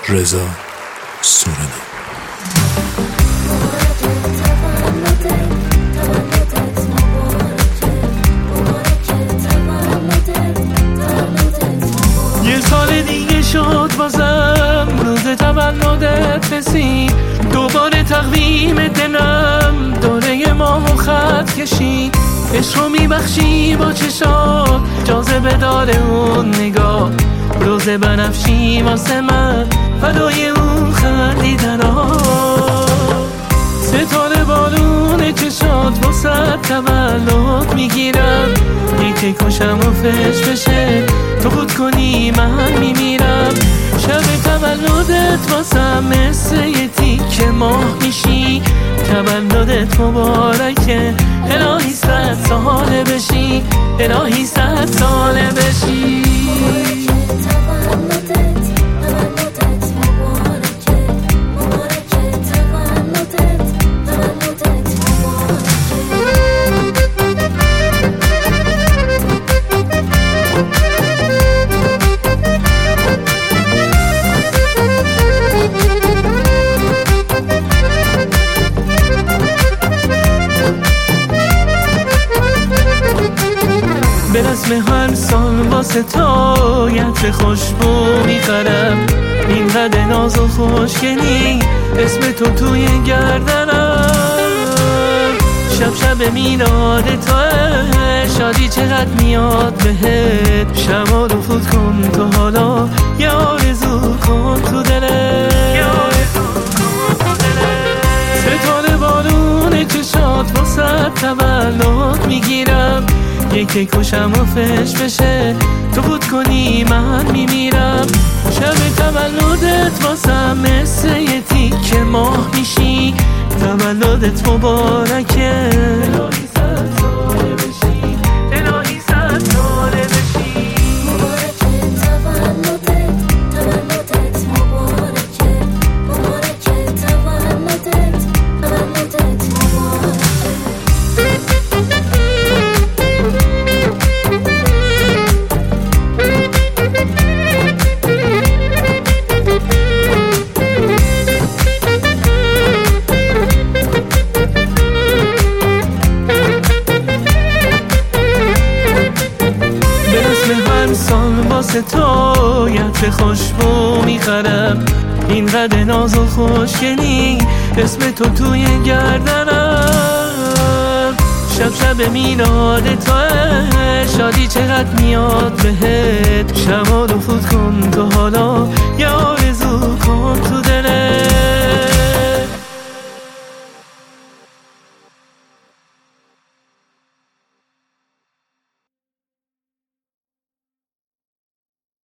رضا سورنا. یه سال دیگه شد بازم روز تولدت رسید، دوباره تقویم دلم دوره ماه و خط کشید. عشق رو میبخشی با چشات، جاذبه داره اون نگاه، روز بنفشی واسه من فدای اون خندیدنات. ستاره بالون چشات واسه تولد میگیرم، یکی کشم و فش بشه تو بود کنی من میمیرم. شب تولدت واسه مثل یه تیکه ماه میشی، تولدت مبارکه الهی 100 ساله بشی، الهی 100 ساله بشی. به رسم هر سال واسه تو یت خوشبو میخرم، این قد ناز و خوشگلی اسم تو توی گردنم. شب شب میلاد توه، شادی چقدر میاد بهت، شمال و فوت کن تو حالا یه آرزو کن تو دلت. ستاره بالون چشات واسه تولد میگیرم، یکی کشم و فش بشه تو بود کنی من میمیرم. شب تولدت واسه مثل یه تیکه ماه میشی، تولدت مبارکه الهی 100 ساله بشی، الهی 100 ساله بشی. واسه تو یت خوشبو میخرم، این قد ناز و خوشگلی اسم تو توی گردنم. شب شب میلاد توه، شادی چقدر میاد بهت، شمال و فوت کن تو حالا